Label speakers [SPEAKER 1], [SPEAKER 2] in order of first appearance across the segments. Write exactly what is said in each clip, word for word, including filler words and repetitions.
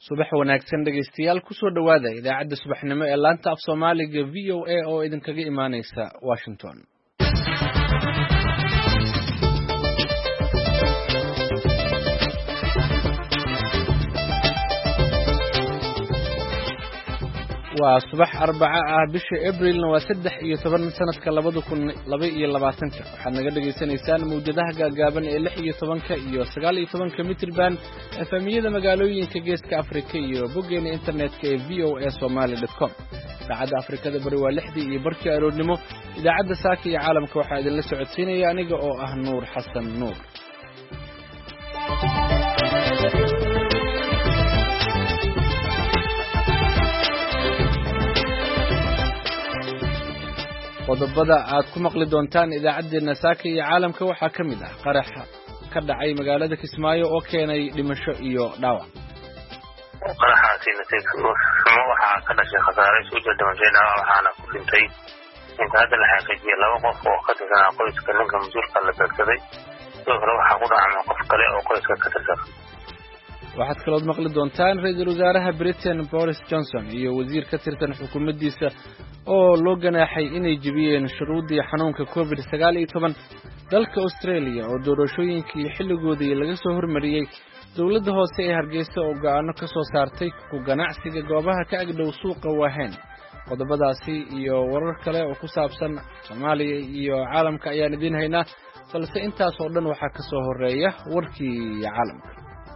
[SPEAKER 1] subax wanaagsan dhageystayaal ku soo dhawaada idaacadda subaxnimo ee laanta af Soomaaliga V O A oo idinkaga imaaneysa Washington. waa subax arbaca ah bisha April waa saddex iyo toban sanadka labada kun laba iyo labaatanka waxaad naga dhageysanaysaan mowjadaha gaagaaban ee lix iyo tobanka iyo sagaal iyo tobanka mitir band efamiyada magaalooyinka geeska Afrika iyo boggeena internetka ee v o a somali dot com. saacadda Afrikada bari waa lixdii iyo barkii aroornimo. idaacadda saaka iyo caalamka waxaa idinla socodsiinaya aniga oo ah Nuur Xasan Nuur. qodobada aad ku maqli doontaan idaacadeena saaka iyo caalamka waxaa ka mid ah qarax ka dhacay magaalada Kismaayo oo keenay dhimasho iyo dhaawac.
[SPEAKER 2] qaraxaasi natiijadu waxaa ka dhashay khasaare soo dhimashay dhaawac waxaana ku dhintay inta hadda la xaqiijiyay laba qof oo ka tirsan qoyska ninka mas'uulka la beegsaday. sidoo kale waxaa ku dhacay qof kale oo qoyska ka tirsan.
[SPEAKER 1] waxaad kaloo maqli doontaan ra'iisul wasaaraha Britain Boris Johnson iyo wasiir ka tirsan xukuumaddiisa oo loo ganaaxay inay jibiyeen shuruudii xanuunka covid sagaal iyo toban. dalka Australia oo doorashooyinkii xilligoodii laga soo hormariyay dawladda hoose ee Hargeysa oo go'aano ka soo saartay ku ganacsiga goobaha ka agdhow suuqa Wahen. qodobadaasi iyo warar kale oo ku saabsan Soomaaliya iyo caalamka ayaan idin haynaa, balse intaas oo dhan waxaa ka soo horeeya warkii caalamka.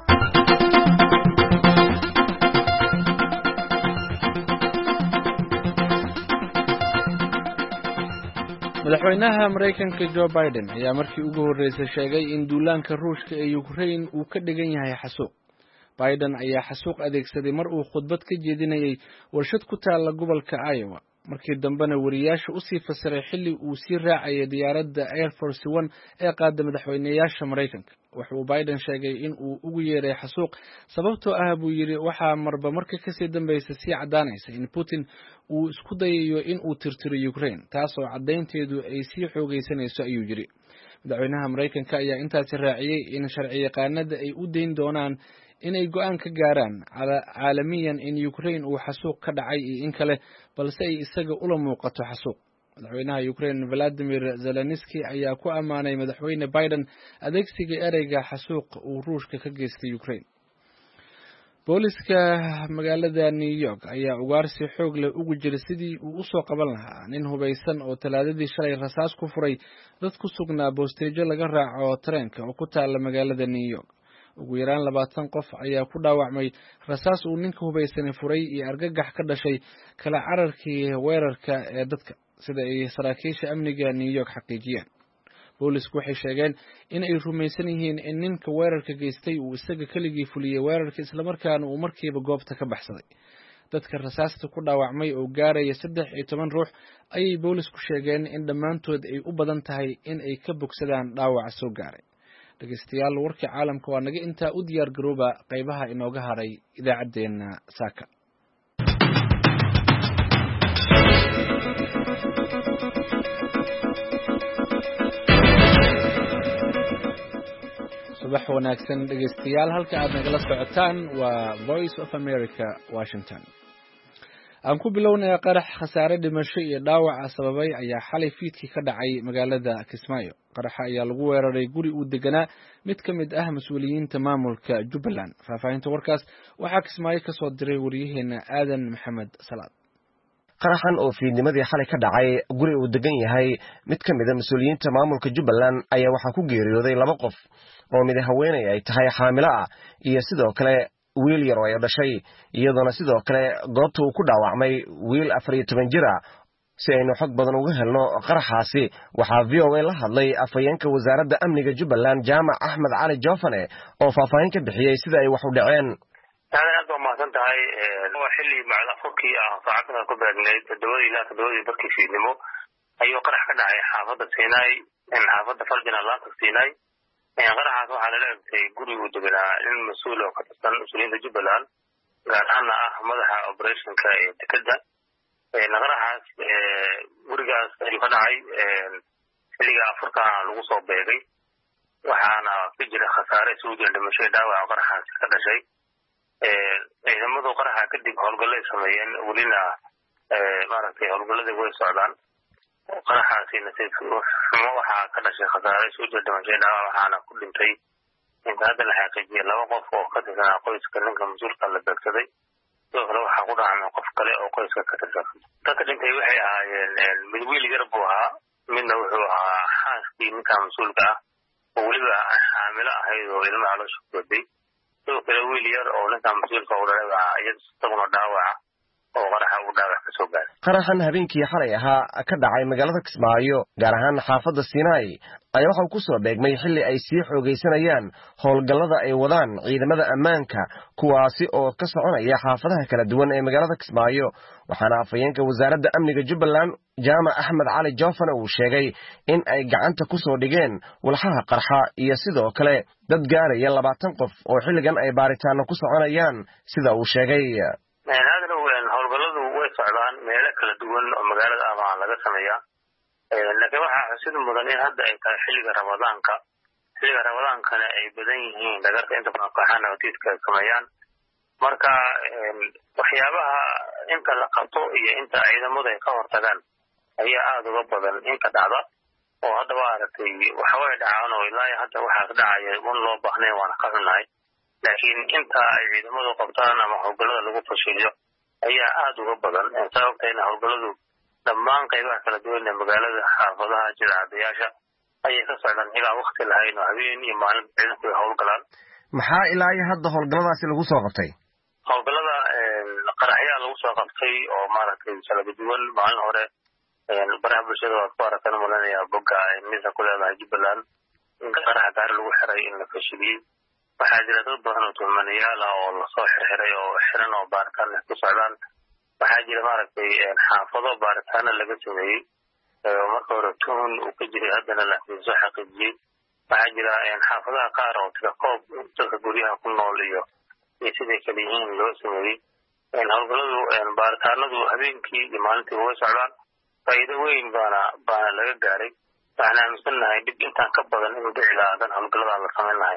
[SPEAKER 1] madaxweynaha Mareykanka Joe Biden ayaa markii ugu horeysay sheegay in duulaanka Ruushka ee Ukraine uu ka dhigan yahay xasuuq. Biden ayaa xasuuq adeegsaday mar uu khudbad ka jeedinayay warshad ku taala gobolka Iowa. markii dambena wariyaasha u sii fasiray xilli uu sii raacay diyaaradda Air Force One ee qaada madaxweynayaasha Mareykanka. wuxuu Biden sheegay in uu ugu yeeray xasuuq sababtoo ah buu yiri waxa marba marka ka sii dambeysay si cadaanaysa in Putin uu isku dayayo in uu tirtiro Ukraine, taasoo cadeynteedu ay sii xoogeysanayso ayuu yiri. madaxweynaha Mareykanka ayaa intaas raaciyay in sharciyaqaanada ay u deyn doonaan inay go'aan ka gaaraan caalamiyan in Ukraine uu xasuuq ka dhacay iyo in kale, balse ay isaga ula muuqato xasuuq. madaxweynaha Ukraine Volodymyr Zelensky ayaa ku amaanay madaxweyne Biden adeegsiga ereyga xasuuq uu Ruushka ka geystay Ukraine. booliska magaalada New York ayaa ugaarsi xoog leh ugu jiray sidii uu u soo qaban lahaa nin hubeysan oo talaadadii shalay rasaas ku furay dad ku sugnaa boosteejo laga raaco tareenka oo ku taala magaalada New York. ugu yaraan labaatan qof ayaa ku dhaawacmay rasaas uu ninka hubeysan furay iyo argagax ka dhashay kala cararkii weerarka ee dadka, sida ay saraakiisha amniga New York xaqiijiyeen. boolisku waxay sheegeen in ay rumaysan yihiin in ninka weerarka geystay uu isaga keligii fuliyay weerarka isla markaana uu markiiba goobta ka baxsaday. dadka rasaasta ku dhaawacmay oo gaaraya saddex iyo toban ruux ayay boolisku sheegeen in dhammaantood ay u badan tahay in ay ka bogsadaan dhaawaca soo gaaray. dhageystayaal warkii caalamka waa naga intaa u diyaar garooba qaybaha inooga haray idaacadeena saaka. subax wanaagsan dhageystayaal, halka aad nagala socotaan waa Voice of America Washington. aan ku bilownay qarax khasaare dhimasho iyo dhaawac sababay ayaa xalay fiidkii ka dhacay magaalada Kismaayo. qaraxa ayaa lagu weeraray guri uu deganaa mid ka mid ah mas'uuliyiinta maamulka Jubbaland. faahfaahinta warkaas waxaa Kismaayo ka soo diray wariyaheena Aadan Maxamed Salaad.
[SPEAKER 3] qaraxan oo fiidnimadii xalay ka dhacay guri uu degan yahay mid ka mid ah mas'uuliyiinta maamulka Jubbaland ayaa waxaa ku geeriyooday laba qof oo mid haweeney ay tahay xaamilo ah iyo sidoo kale wiil yar oo ay dhashay, iyadoo sidoo kale goobta uu ku dhaawacmay wiil afar iyo toban jir ah. si aynu xog badan uga helno qaraxaasi waxaa V O A la hadlay afhayeenka wasaaradda amniga Jubbaland Jaamac Axmed Cali Joofane oo faahfaahin ka bixiyay sida ay wax u dhaceen.
[SPEAKER 2] aad baa mahadsan tahay. waa xilli macda furkii ah saacadda ku beegnayd toddoba ilaa toddoba barkii fiidnimo ayuu qarax ka dhacay xaafadda Siinay in xaafadda Farjana la tagsiinay. qaraxaas waxaa lala egtay guri uu deganaa nin mas'uul oo ka tirsan mas'uuliyiinta Jubbaland, gaar ahaan ah madaxa operationka ee dekedda. qaraxaas gurigaas ayuu ka dhacay xilliga afurka lagu soo beegay, waxaana ka jira khasaare soo dhimashay dhaawac qaraxaas ka dhashay. ciidamadu qaraxa kadib howlgallay sameeyeen welina maaragtay howlgalladii way socdaan qaraxaasi nasiib xumo waxaa ka dhashay khasaare soo dhimashay dhaawac waxaana ku dhintay inta hadda la xaqiijiyay laba qof oo ka tirsanaa qoyska ninka mas-uulka la beegsaday sidoo kale waxaa ku dhacmay qof kale oo qoyska ka tirsan dadka dhintay waxay ahaayeen mid wiil yar buu ahaa midna wuxuu ahaa xaaskii ninka mas-uulka ah oo weliba xaamilo ahayd oo ilmaha loo shugooday sidoo kale wiil yar oo ninka mas-uulka u dhalay baa isaguna dhaawaca oo qaraxa uu dhaawac ka soo gaaray
[SPEAKER 3] qaraxan habeenkii xalay ahaa ka dhacay magaalada Kismaayo gaar ahaan xaafadda Sinai ayaa waxa uu ku soo beegmay xilli ay sii xoogaysanayaan howlgallada ay wadaan ciidamada ammaanka kuwaasi oo ka soconaya xaafadaha kala duwan ee magaalada Kismaayo waxaana afayeenka wasaaradda amniga Jubbaland Jaamac Axmed Cali Joofana uu sheegay in ay gacanta ku soo dhigeen walxaha qarxa iyo sidoo kale dad gaaraya labaatan qof oo xilligan ay baaritaano ku soconayaan sida uu sheegay
[SPEAKER 2] howlgalladu way socdaan meelo kala duwan oo magaalada ama laga sameeyaa laakiin waxaa xusid mudan in hadda ay tahay xilliga ramadaanka xilliga ramadaankana ay badan yihiin dhagarta inta badan kooxaha nabadiidka ay sameeyaan marka waxyaabaha inta la qabto iyo inta ciidamadu ay ka hortagaan ayaa aada uga badan inka dhacda oo hadda waa aragtay waxaway dhacaan oo ilaa hadda waxaa ka dhacaya un loo baahnayn waana ka xunnahay laakiin inta ay ciidamadu qabtaan ama howlgallada lagu fashiliyo ayaa aada uga badan sababtayna howlgalladu dhammaan qaybaha kala duwan ee magaalada xaafadaha jilcadayaasha ayay ka socdaan ilaa wakti lahayn oo habeen iyo maalin ciidanku ay howlgalaan
[SPEAKER 3] maxaa ilaa iyo hadda howlgalladaasi lagu soo qabtay
[SPEAKER 2] howlgallada qaraxyaa lagu soo qabtay oo maaragtay kala duwan maalin hore baraha bulshada waad ku aragtan malanaya bogga ay misa ku leedahay Jubbaland in qaraxa gaari lagu xiray in la fashiliyey waxaa jira dad badan oo tuhmanayaal ah oo lasoo xirxiray oo xiran oo baaritaan ku socdaan waxaa jira maaragtay xaafado baaritaano laga sameeyey marka hore tuhun uu ka jiray haddana laakiin soo xaqiijiyey waxaa jira xaafadaha qaar oo tirakoob dadka guryaha ku nool iyo iyo siday kala yihiin loo sameeyey howlgalladu baaritaanadu habeenkii iyo maalintii way socdaan faa'iido weyn baana baana laga gaaray waxaan aaminsannahay dib intaan ka badan inuu dhici lahaa hadan howlgalladaa la samayn lahay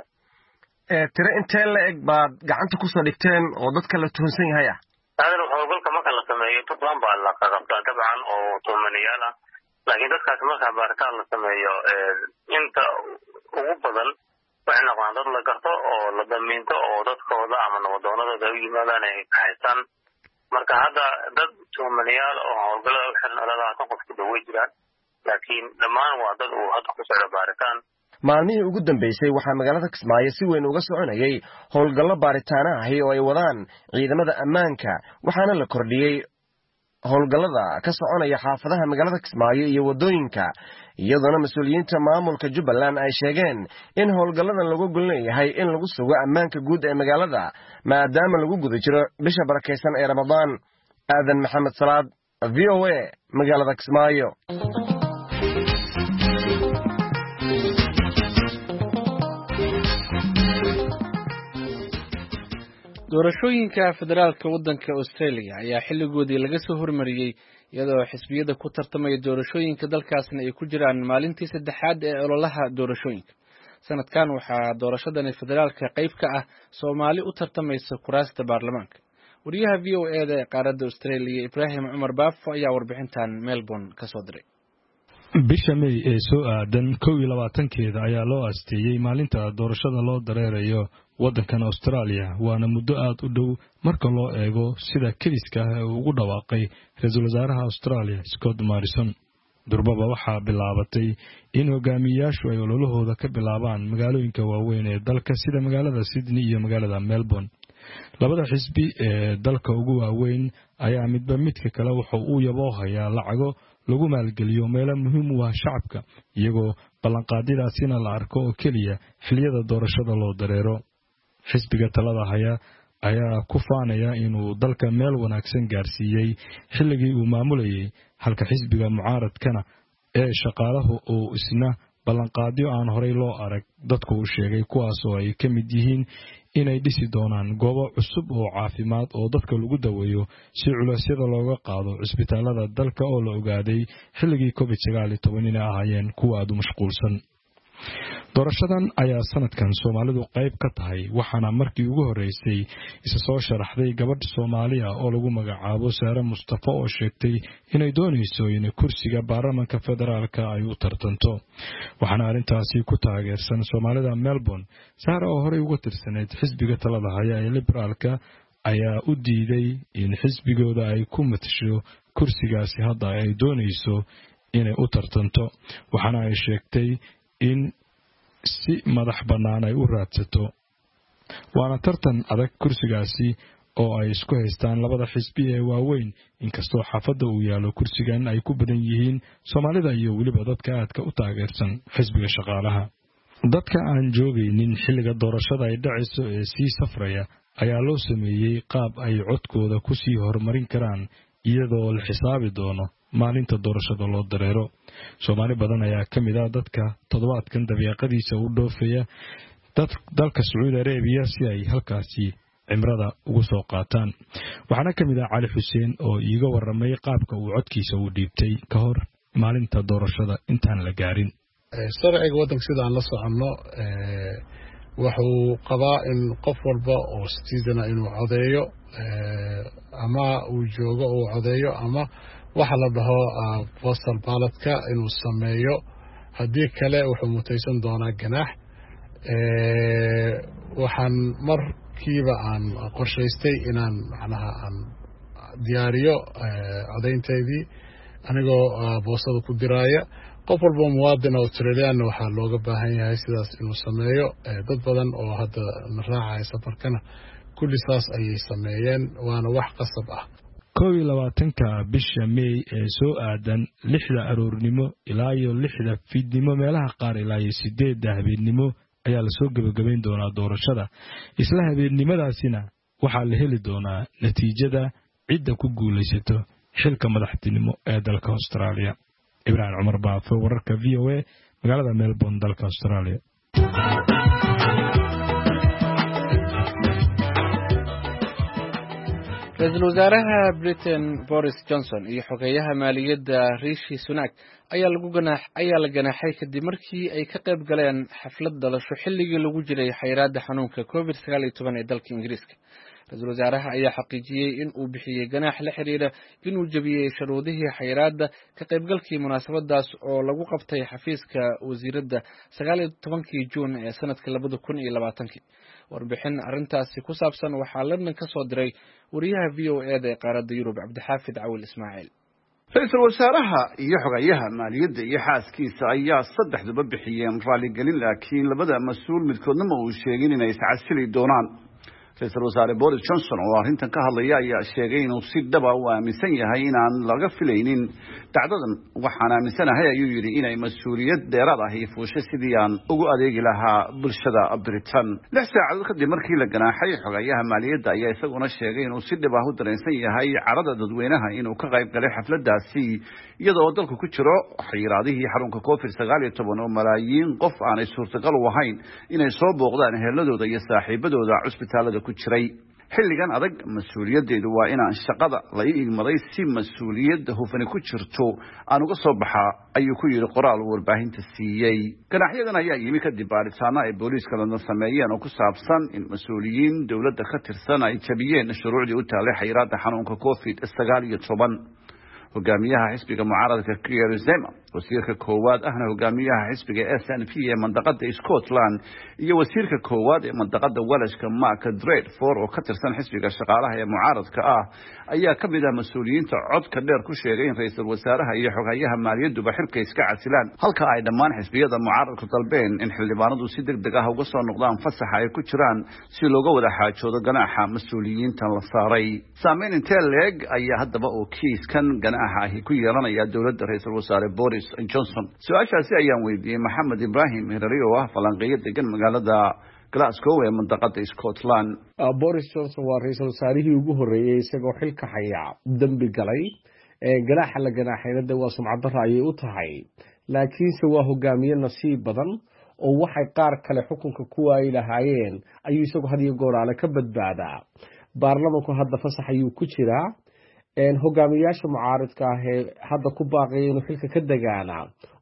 [SPEAKER 3] tire intee la eg baad gacanta kusoo dhigteen oo dadka la tuhunsan yahay ah
[SPEAKER 2] aadana howlgalka marka la sameeyo dad badan baa la qabtaa dabcan oo tuhmanayaal ah laakiin dadkaasi markaa baaritaan la sameeyo inta ugu badan waxay noqdaan dad la garto oo la damiinto oo dadkooda ama nabadoonadooda u yimaadaan ay kahaystaan marka hadda dad tuhmanayaal oo howlgallada u xiran ilaa labaatan qof ku dhow way jiraan laakiin dhammaan waa dad uu hadda ku socdo baaritaan
[SPEAKER 3] maalmihii ugu dambeysay waxaa magaalada Kismaayo si weyn uga soconayay howlgallo baaritaano ahi oo ay wadaan ciidamada ammaanka waxaana la kordhiyey howlgallada ka soconaya xaafadaha magaalada Kismaayo iyo wadooyinka iyadoo mas'uuliyiinta maamulka Jubbaland ay sheegeen in howlgalladan lagu gulleeyahay in lagu sugo ammaanka guud ee magaalada maadaama lagu guda jiro bisha barakeysan ee Ramadaan aadan maxamed salaad V O A magaalada Kismaayo
[SPEAKER 1] doorashooyinka federaalka waddanka Australia ayaa xilligoodii laga soo hormariyay iyadoo xisbiyada ku tartamaya doorashooyinka dalkaasna ay ku jiraan maalintii saddexaad ee ololaha doorashooyinka sanadkan waxaa doorashadani federaalka qayb ka ah Soomaali u tartamaysa kuraasta baarlamaanka wariyaha V O A da ee qaaradda Australia Ibrahim Umar Baafo ayaa warbixintan Melbourne ka soo diray
[SPEAKER 4] bisha May ee soo aadan kow iyo labaatankeeda ayaa loo asteeyay maalinta doorashada loo dareerayo waddankan Australia waana muddo aad u dhow marka loo eego sida keliska ah ee ugu dhawaaqay ra'iisul wasaaraha Australia Scott Morrison durbaba waxaa bilaabatay in hogaamiyayaashu ay ololahooda ka bilaabaan magaalooyinka waaweyn ee dalka sida magaalada Sydney iyo magaalada Melbourne labada xisbi ee dalka ugu waaweyn ayaa midba midka kale waxa uu yaboohayaa lacago lagu maalgeliyo meelo muhiim u ah shacabka iyagoo ballanqaadidaasina la arko oo keliya xilliyada doorashada loo dareero xisbiga talada haya ayaa ku faanaya inuu dalka meel wanaagsan gaarsiiyey xilligii uu maamulayay halka xisbiga mucaaradkana ee shaqaalahu uu isna ballanqaadyo aan horey loo arag dadku u sheegay kuwaas oo ay ka mid yihiin inay dhisi doonaan goobo cusub oo caafimaad oo dadka lagu daweeyo si culeysyada looga qaado cisbitaalada dalka oo la ogaaday xilligii covid sagaal iyo toban inay ahaayeen kuwa aad u mashquulsan doorashadan ayaa sanadkan Soomaalidu qayb ka tahay waxaana markii ugu horeysay isa soo sharaxday gabadh Soomaaliya oo lagu magacaabo Saare Mustafa oo sheegtay inay doonayso in kursiga baarlamaanka federaalka ay u tartanto waxaana arintaasi ku taageersan Soomaalida Melbourne. Saare oo hore uga tirsaneyd xisbiga talada haya ee liberaalka ayaa u diiday in xisbigooda ay ku matasho kursigaasi hadda ay doonayso inay u tartanto waxaana ay sheegtay in si madax bannaan ay u raadsato waana tartan adag kursigaasi oo ay isku haystaan labada xisbi ee waaweyn inkastoo xaafadda uu yaalo kursigan ay ku badan yihiin Soomaalida iyo weliba dadka aadka u taageersan xisbiga shaqaalaha. dadka aan joogaynin xilliga doorashada ay dhacayso ee sii safraya ayaa loo sameeyay qaab ay codkooda ku sii horumarin karaan iyadoo la xisaabi doono maalinta doorashada loo dareero. Soomaali badan ayaa ka mid ah dadka toddobaadkan dabiiqadiisa u dhoofaya dalka Sacuudi Arabiya si ay halkaasi cimrada ugu soo qaataan. Waxaana ka mid ah Cali Xuseen oo iiga waramay qaabka uu codkiisa u dhiibtay ka hor maalinta doorashada intaan la gaarin.
[SPEAKER 5] sharciga waddanka sida aan la soconno wuxuu qabaa in qof walba oo citizen inuu codeeyo ama uu joogo uu codeeyo ama waxa la dhaho postal ballot-ka inuu sameeyo haddii kale wuxuu mutaysan doonaa ganaax. waxaan markiiba aan qorshaystay inaan macnaha aan diyaariyo codaynteedii anigoo boostada ku diraaya. qof walba muwaadin Australian waxaa looga baahan yahay sidaas inuu sameeyo. dad badan oo hadda na raacaya safarkana kulli saas ayay sameeyeen waana wax qasab ah.
[SPEAKER 4] kow iyo labaatanka bisha May ee soo aadan lixda aroornimo ilaa iyo lixda fiidnimo meelaha qaar ilaa iyo sideedda habeenimo ayaa la soo gabagabayn doonaa doorashada. isla habeennimadaasina waxaa la heli doonaa natiijada cidda ku guulaysato xilka madaxtinimo ee dalka Australia. Ibrahim Umar Baafo, wararka V O A, magaalada Melbourne, dalka Australia.
[SPEAKER 1] Ra'iisul Wasaaraha Britain Boris Johnson iyo xogeyaha maaliyadda Rishi Sunak ayaa lagu ganaax ayaa la ganaaxay kadib markii ay ka qayb galeen xaflad dhalasho xilligii lagu jiray xayiraadda xanuunka covid sagaal iyo toban ee dalka Ingiriiska. Ra'iisul Wasaaraha ayaa xaqiijiyay in uu bixiyay ganaax la xiriira inuu jabiyay shuruudihii xayiraadda ka qaybgalkii munaasabadaas oo lagu qabtay xafiiska wasiiradda sagaal iyo tobankii Juun ee sanadka labada kun iyo labaatanka. warbixin arrintaasi ku saabsan waxaa London ka soo diray wariyaha V O A ee qaaradda Yurub Cabdixaafid Cawil Ismaaciil.
[SPEAKER 6] Ra'iisul Wasaaraha iyo xogayaha maaliyadda iyo xaaskiisa ayaa saddexduba bixiyeen raaligelin laakiin labada mas'uul midkoodna ma uu sheegin inay iscasili doonaan. Ra'iisul Wasaare Boris Johnson oo arrintan ka hadlaya ayaa sheegay inuu si dhab ah u aaminsan yahay inaan laga filaynin dacdadan waxaan aaminsanahay ayuu yidhi inay mas-uuliyad dheeraad ah iyo fuusho sidii aan ugu adeegi lahaa bulshada Britain. lix saacadood kadib markii la ganaaxay xogayaha maaliyadda ayaa isaguna sheegay inuu si dhab ah u dareensan yahay carada dadweynaha inuu ka qayb galay xafladaasi iyadoo dalku ku jiro xayiraadihii xarunka covid sagaal iyo toban oo malaayiin qof aanay suurtagal u ahayn inay soo booqdaan eheladooda iyo saaxiibadooda cusbitaalada ku jiray. xilligan adag mas-uuliyaddeedu waa inaan shaqada la ii igmaday si mas-uuliyadda hufani ku jirto aan uga soo baxaa ayuu ku yidhi qoraal uu warbaahinta siiyey. ganaaxyadan ayaa yimi kadib baaritaano ay booliiska London sameeyeen oo ku saabsan in mas-uuliyiin dowladda ka tirsan ay jabiyeen shuruucdii u taallay xayiraadda xanuunka covid sagaal iyo toban. hogaamiyaha xisbiga mucaaradka Keir Starmer, wasiirka koowaad ahna hogaamiyaha xisbiga S N P ee mandaqada Scotland iyo wasiirka koowaad ee mandaqada Welshka Mark Drakeford oo ka tirsan xisbiga shaqaalaha ee mucaaradka ah ayaa ka mid ah mas'uuliyiinta codka dheer ku sheegay in ra'iisul wasaaraha iyo xogayaha maaliyadduba xilka iska casilaan halka ay dhammaan xisbiyada mucaaradku dalbeen in xildhibaanadu si degdeg ah uga soo noqdaan fasaxa ay ku jiraan si looga wada xaajoodo ganaaxa mas'uuliyiintan la saaray. saameyn intee leeg ayaa haddaba oo kiiskan ganaaxa ku yeelanaya dowladda ra'iisul wasaare Boris Johnson? su-aashaasi ayaan weydiiyey Maxamed Ibrahim Hirari oo ah falanqeeyo degan magaalada Glasgow ee mandaqada Scotland.
[SPEAKER 7] Boris Johnson waa ra'iisul wasaarihii ugu horeeyay isagoo xilka haya dambi galay. ganaaxa la ganaaxayna waa sumcad darro ayay u tahay, laakiinse waa hogaamiye nasiib badan oo waxay qaar kale xukunka ku waayay lahaayeen ayuu isagu had iyo goor aale ka badbaadaa. baarlamaanku hadda fasax ayuu ku jiraa. hogaamiyaasha mucaaradka ah ee hadda ku baaqay inuu xilka ka dagaana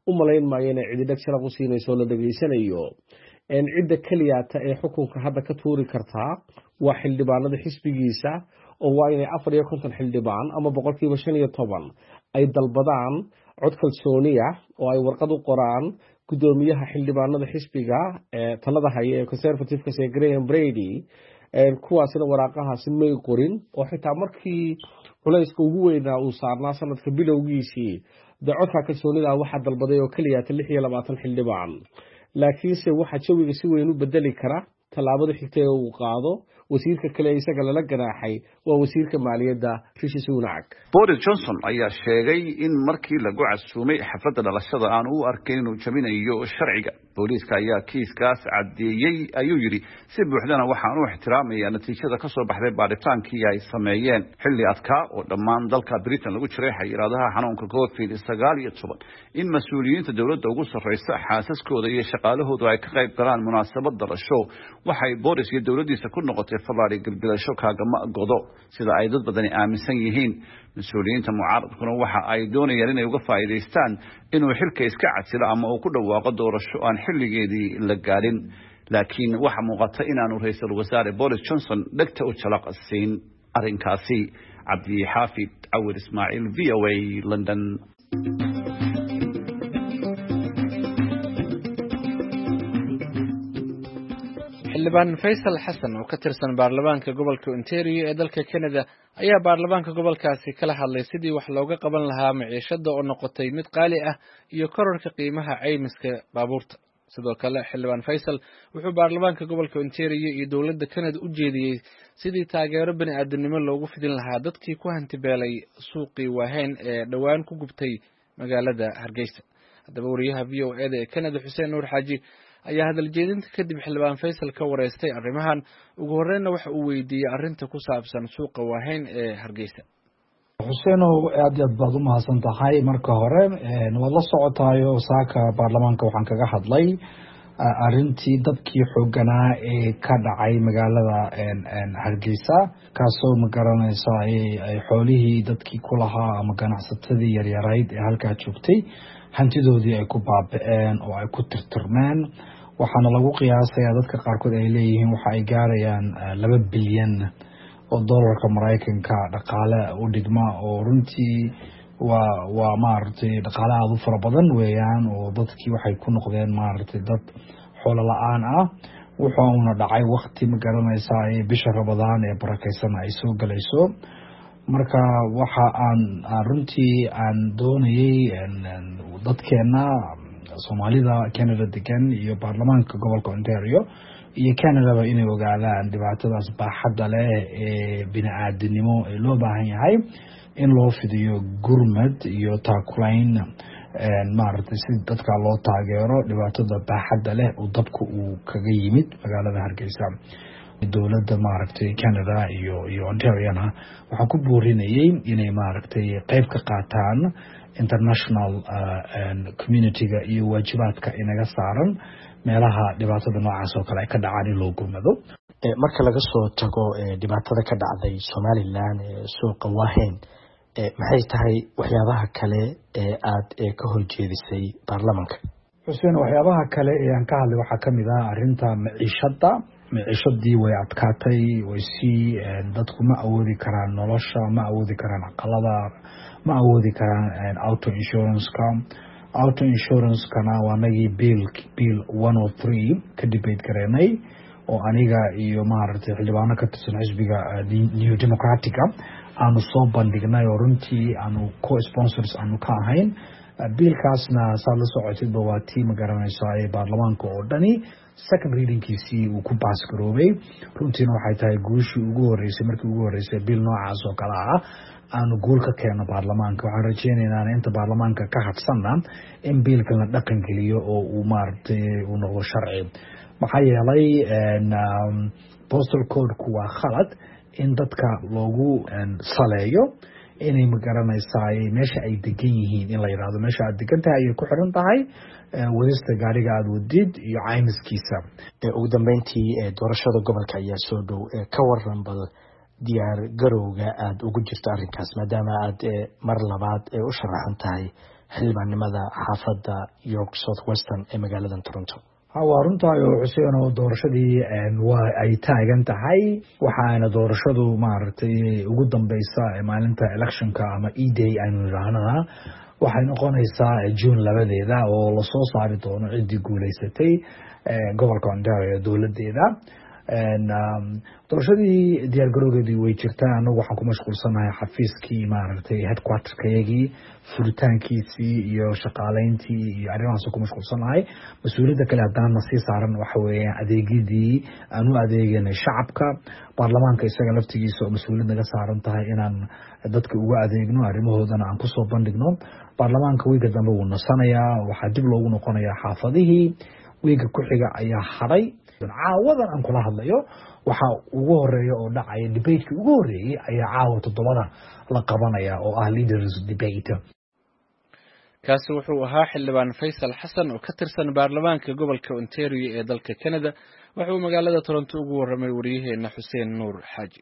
[SPEAKER 7] u malayn maayo inay cidi dheg sharaf u siinayso la dhegaysanayo. cidda keliyaata ee xukunka hadda ka tuuri kartaa waa xildhibaanada xisbigiisa oo waa inay afar iyo konton xildhibaan ama boqolkiiba shan iyo toban ay dalbadaan cod kalsooniya oo ay warqad u qoraan gudoomiyaha xildhibaanada xisbiga ee talada haya ee conservative-ka ee Graham Brady. kuwaasina waraaqahaasi may qorin oo xitaa markii culayska ugu weynaa uu saarnaa sanadka bilowgiisii dee codka kalsoonida waxaa dalbaday oo keliyaata lix iyo labaatan xildhibaan. laakiinse waxaa jawiga si weyn u bedeli kara tallaabada xigta ee uu qaado wasiirka kale isaga lala ganaaxay waa wasiirka maaliyadda Rishi Sunak.
[SPEAKER 6] Boris Johnson ayaa sheegay in markii lagu casuumay xafladda dhalashada aan u arkayn inuu jabinayo sharciga. booliiska ayaa kiiskaas cadeeyay ayuu yiri si buuxdana waxaan u ixtiraamayaa natiijada ka soo baxday baadhitaankii ay sameeyeen xilli adkaa oo dhammaan dalka Britain lagu jiray xayiraadaha xanuunka covid sagaal iyo toban in mas'uuliyiinta dawladda ugu sarreysa xaasaskooda iyo shaqaalahoodu ay ka qayb galaan munaasabad dhalasho waxay Boris iyo dawladdiisa ku noqotay falaari galbilasho kaagama godo sida ay dad badani aaminsan yihiin. mas-uuliyiinta mucaaradkuna waxa ay doonayaan inay uga faa'iidaystaan inuu xilka iska casilo ama uu ku dhawaaqo doorasho aan xilligeedii la gaadhin. laakiin waxa muuqata inaanu ra'iisul wasaare Boris Johnson dhegta u jalaqsiin arrinkaasi. Cabdi Xaafid Awir Ismaaciil, V O A, London.
[SPEAKER 1] xildhibaan Faysal Xasan oo ka tirsan baarlamaanka gobolka Ontario ee dalka Canada ayaa baarlamaanka gobolkaasi kala hadlay sidii wax looga qaban lahaa maciishada oo noqotay mid qaali ah iyo kororka qiimaha caymiska baabuurta. sidoo kale xildhibaan Faysal wuxuu baarlamaanka gobolka Ontario iyo dawladda Canada u jeediyay sidii taageero bini'aadanimo loogu fidin lahaa dadkii ku hantibeelay suuqii Wahayn ee dhawaan ku gubtay magaalada Hargeysa. haddaba wariyaha V O A ee Canada Xuseen Nuur Xaaji ayaa hadal jeedinta kadib xildhibaan Faysal ka wareystay arrimahan. ugu horreynna waxa uu weydiiyey arrinta ku saabsan suuqa Wahayn ee Hargeysa.
[SPEAKER 8] Xuseen oo aad iyo aad baad u mahadsan tahay. marka hore waad la socotayo saaka baarlamaanka waxaan kaga hadlay arrintii dadkii xooganaa ee ka dhacay magaalada Hargeysa kaasoo ma garanaysa ay xoolihii dadkii ku lahaa ama ganacsatadii yaryarayd ee halkaa joogtay hantidoodii ay ku baaba'een oo ay ku tirtirmeen. waxaana lagu qiyaasayaa dadka qaarkood ay leeyihiin waxa ay gaarayaan laba bilyan oo doolarka Mareykanka dhaqaale u dhigma oo runtii waa waa maaragtay dhaqaale aad u fara badan weeyaan oo dadkii waxay ku noqdeen maaragtay dad xoolo la'aan ah. wuxuuna dhacay waqti ma garanaysaa ee bisha Ramadaan ee barakeysan ay soo galayso. marka waxa aan runtii aan doonayay dadkeena Soomaalida Canada degan iyo baarlamaanka gobolka Ontario iyo Canada inay ogaadaan dhibaatadaas baaxadda leh ee bini'aadanimo ee loo baahan yahay in loo fidiyo gurmad iyo taakulayn maaragtay si dadka loo taageero dhibaatada baaxadda leh oo dabka uu kaga yimid magaalada Hargeysa. dawladda maaragtay Canada iyo iyo Ontario-na waxa ku boorinayay inay maaragtay qayb ka qaataan international community-ga iyo waajibaadka inaga saaran meelaha dhibaatada noocaas oo kale ay ka dhacaan in loo gurmado.
[SPEAKER 9] marka laga soo tago dhibaatada ka dhacday Somaliland ee suuqa Wahayn maxay tahay waxyaabaha kale ee aad ka horjeedisay baarlamaanka?
[SPEAKER 8] Xuseen, waxyaabaha kale ee aan ka hadlay waxaa kamid ah arrinta maciishada. maciishadii way adkaatay, way si dadku ma awoodi karaan nolosha, ma awoodi karaan aqalada, ma awoodi karaan auto insurance-ka. auto insurance-kana waa nagii bill bill one oh three ka debate gareynay oo aniga iyo maaragtay xildhibaano ka tirsan xisbiga New Democratic-a aanu soo bandhignay oo runtii aanu co-sponsors aanu ka ahayn. biilkaasna saad la socotid waa tii ma garanaysaa ee baarlamaanka oo dhani second readingkiisii uu ku baas garoobay. runtiina waxay tahay guushii ugu horeysay markii ugu horeysay biil noocaas oo kale ah aanu guul ka keeno baarlamaanka. waxaan rajeynaynaa inta baarlamaanka ka hadsanna in biilkan la dhaqan geliyo oo uu maaragtay uu noqdo sharci. maxaa yeelay postal code-ku waa khalad in dadka loogu saleeyo inay ma garanaysaa meesha ay degan yihiin in la yiraahdo meesha aad degan tahay ay ku xiran tahay wadista gaariga aad wadid iyo caymiskiisa.
[SPEAKER 9] ugu dambeyntii doorashada gobolka ayaa soo dhow, ka waran bal diyaar garowga aad ugu jirto arrinkaas maadaama aad mar labaad u sharaxan tahay xildhibaannimada xaafadda York South Western ee magaalada Toronto.
[SPEAKER 8] waa runtaa oo Xuseen oo doorashadii waa ay taagan tahay waxaana doorashadu maaragtay ugu dambaysa maalinta electionka ama E-Day aynu yiraahnaa waxay noqonaysaa June labadeeda oo la soo saari doono cidii guuleysatay gobolka Ontario dowladeeda doorashadii diyaar garowgeedii way jirtaa anagu waxaan ku mashquulsanahay xafiiskii maaragtay headquarterkayagii furitaankiisii iyo shaqaaleyntii iyo arrimahaas ku mashquulsanahay mas-uuliyadda kale haddana sii saaran waxa weeyaan adeegyadii aan u adeeganay shacabka baarlamaanka isaga laftigiisa oo mas-uuliyad naga saaran tahay inaan dadka uga adeegno arrimahoodana aan kusoo bandhigno baarlamaanka wiiga dambe wuu nasanayaa waxaa dib loogu noqonayaa xaafadihii wiiga ku xiga ayaa hadhay caawadan aan kula hadlayo waxa ugu horeeya oo dhacaya debate-kii ugu horeeyay ayaa caawa toddobada la qabanaya oo ah leaders debate
[SPEAKER 1] kaasi wuxuu ahaa xildhibaan Faysal Xasan oo ka tirsan baarlamaanka gobolka Ontario ee dalka Canada wuxuu magaalada Toronto ugu waramay wariyaheena Xuseen Nuur Xaaji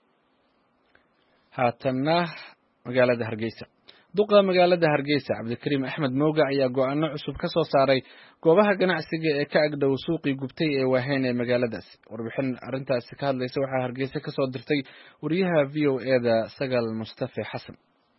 [SPEAKER 1] haatana magaalada Hargeysa duqa magaalada Hargeysa Cabdikariim Axmed Mooga ayaa go'aano cusub ka soo saaray goobaha ganacsiga ee ka agdhow suuqii gubtay ee Waaheen ee magaaladaas warbixin arintaas ka hadlaysa waxa Hargeysa ka soo dirtay wariyaha V O A-da Sagal Mustafa Xasan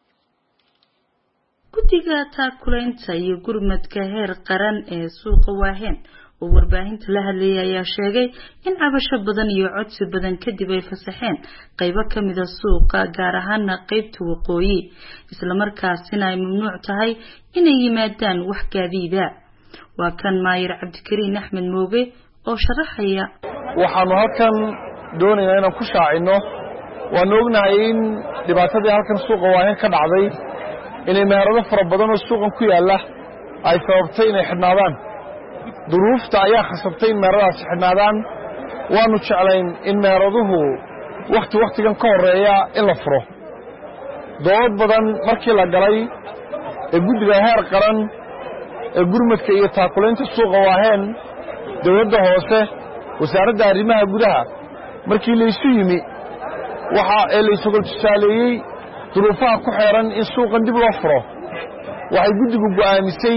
[SPEAKER 10] guddiga taakulaynta iyo gurmadka heer qaran ee suuqa Waaheen oo warbaahinta la hadlayay ayaa sheegay in cabasho badan iyo codsi badan kadib ay fasaxeen qaybo kamid ah suuqa gaar ahaan qaybta waqooyi isla markaasina ay mamnuuc tahay inay yimaadaan wax gaadiida waa kan Maayir Cabdikariin Axmed Mooge oo sharaxaya
[SPEAKER 11] waxaanu halkan doonaynaa inaan ku shaacino waan ognahay in dhibaatadii halkan suuqa Waaheen ka dhacday inay meherado fara badan oo suuqan ku yaala ay sababtay inay xidhnaadaan duruufta ayaa khasabtay in meheradaas xidhnaadaan waanu jeclayn in meheraduhu waqti waqtigan ka horeeya in la furo dood badan markii la galay ee guddiga heer qaran ee gurmadka iyo taakulaynta suuqa Waaheen dowladda hoose wasaaradda arrimaha gudaha markii la isu yimi waxa ay la isugu tusaaleeyay duruufaha ku xeeran in suuqan dib loo furo waxay guddigu go'aamisay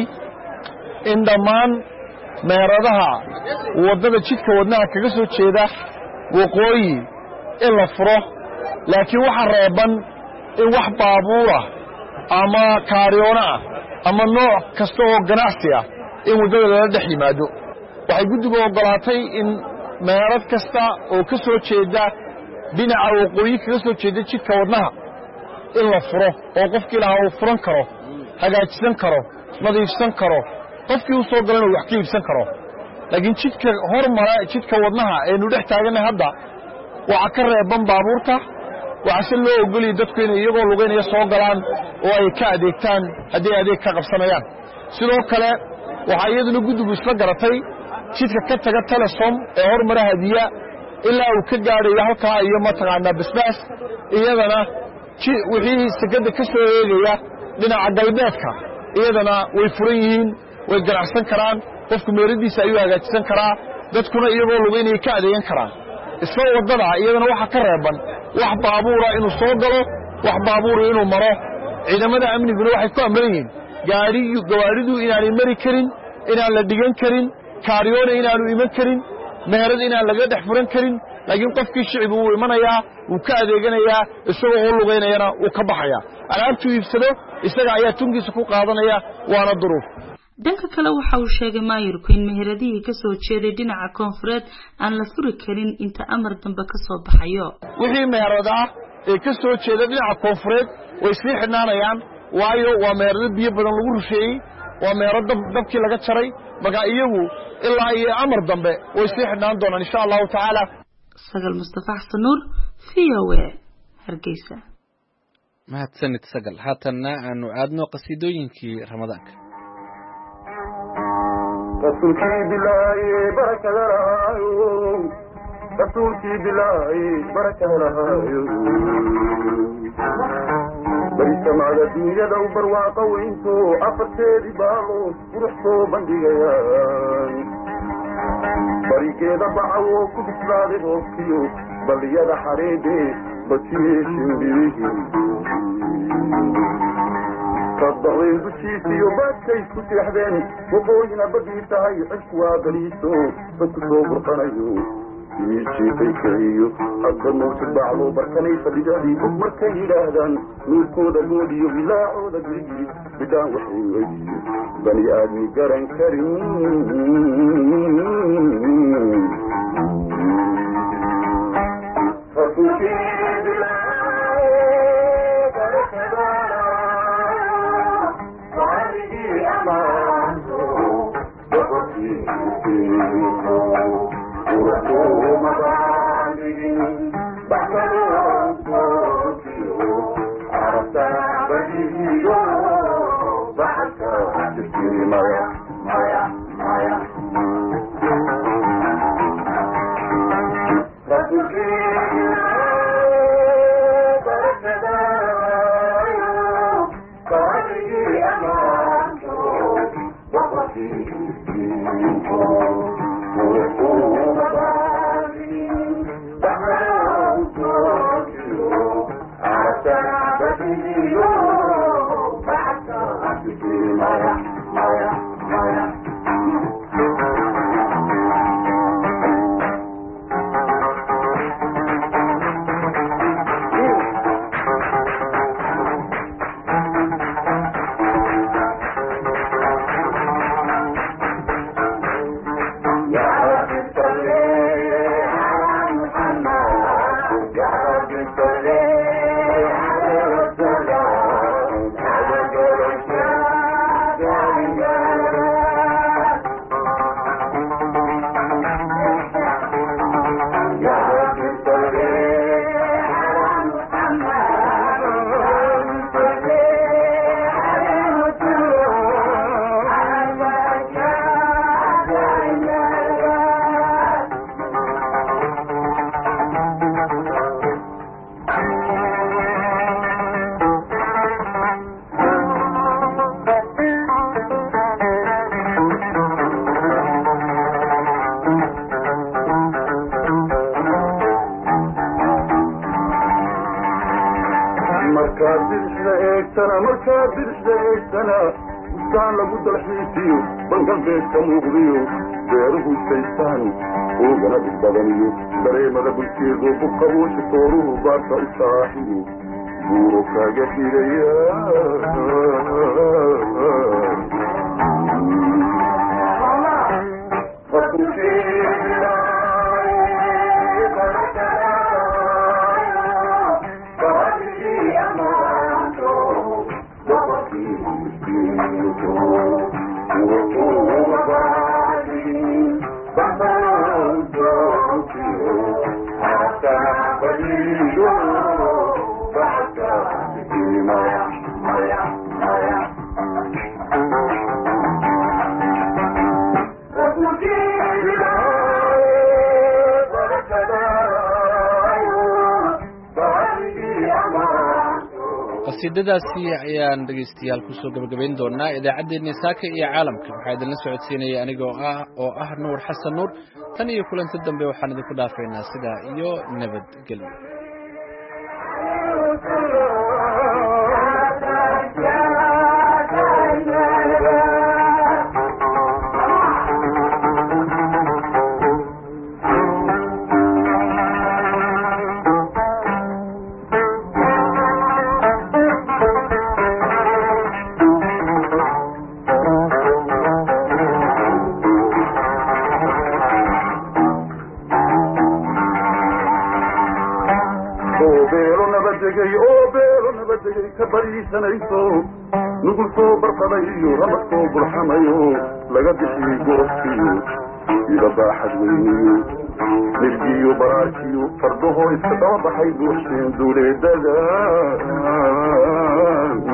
[SPEAKER 11] in dhammaan meheradaha wadada jidka wadnaha kaga soo jeeda waqooyi in la furo laakiin waxa reeban in wax baabuura ama kaariyoona ama nooc kasta oo ganacsi ah in wadada la dhex yimaado waxay guddigu ogolaatay in meherad kasta oo ka soo jeeda dhinaca waqooyi kaga soo jeeda jidka wadnaha in la furo oo qofkii lahaa uu furan karo hagaajisan karo nadiifsan karo qofkii uu soo galan wax ka iibsan karo laakiin jidka hormara jidka wadnaha ee nu dhex taaganay hadda waxa ka reeban baabuurta waxa si loo ogoliyay dadku inay iyagoo lugeynaya soo galaan oo ay ka adeegtaan haddii adeeg ka qabsanayaan sidoo kale waxa iyaduna guddigu isla garatay jidka ka taga Telesom ee hormara hadiya ilaa uu ka gaadhayo halkaa iyo mataqaanaa basbaas iyadana wixii sakada ka soo eegaya dhinaca galbeedka iyadana way furan yihiin way ganacsan karaan qofku meeradiisa ayuu hagaajisan karaa dadkuna iyagoo lugeynaya ka adeegan karaan isla wadada iyadana waxa ka reeban wax baabuura inuu soo galo wax baabuura inuu maro ciidamada amniguna waxay ku amran yihiin gaarigu gawaaridu inaanay mari karin inaan la dhigan karin kaariyoona inaanu iman karin meherad inaan laga dhex furan karin laakiin qofkii shicib uu imanayaa uu ka adeeganayaa isagoo oo lugeynayana uu ka baxaya alaabtu iibsado isaga ayaa tunkiisa ku qaadanaya waana duruuf
[SPEAKER 10] dhanka kale waxa uu sheegay maayirku in meheradihii ka soo jeeday dhinaca koonfureed aan la furi karin inta amar dambe ka soo baxayo
[SPEAKER 11] wixii meherad ah ee ka soo jeeda dhinaca koonfureed way sii xidhnaanayaan waayo waa meherado biyo badan lagu rusheeyey waa meherad dabkii laga jaray marka iyagu ilaa iyo amar dambe way sii xidhnaan doonaan insha allahu tacaala
[SPEAKER 10] Sagal Mustafa Xasan Nuur V O A Hargeysa
[SPEAKER 1] mahadsanid Sagal haatana aanu aadno qasiidooyinkii Ramadaanka
[SPEAKER 12] rasuulkii bilaahi barakada lahayo rasuulkii bilaahi barakada lahayo barisamada dunyada u barwaaqa weynto afarteedii baalo qurux soo bandhigayaan barigeeda bacawo ku bislaaday roobkiyo balliyada xareede batiye shimbirihi baddaweyn dushiisiyo baadkay ku seexdeen waqooyina badii tahay cisku waa baliiso dadku soo burqanayo jiifaykahiyo hadda mawjid bacdo barkanay fadhidadii bug markay yidhaahdaan nuurkooda goodhiyo bilaacooda girigiri bidhaan waxay weydiyo bani aadmi garan karin beeruhu shaystaan oogana dhibadaniyo dareemada bulkeedu buqabuusha tooruhu baarka u saaxiyo buuro kaaga xidhaya
[SPEAKER 1] qasiidadaasi ayaan dhegeystayaal kusoo gabagabayn doonaa idaacaddeenii saaka iyo caalamka waxaa idinla socodsiinaya anigoo ah oo ah nuur xasan nuur tan iyo kulanti dambe waxaan idinku dhaafaynaa sidaa iyo nabadgelyo nugul soo barqadayo ramad soo burxamayo laga bixiyey gorofkiyo ida baaxad weyniyo nirgiyo baraarkiyo fardahoo iska daba baxay buuxseen duuleedada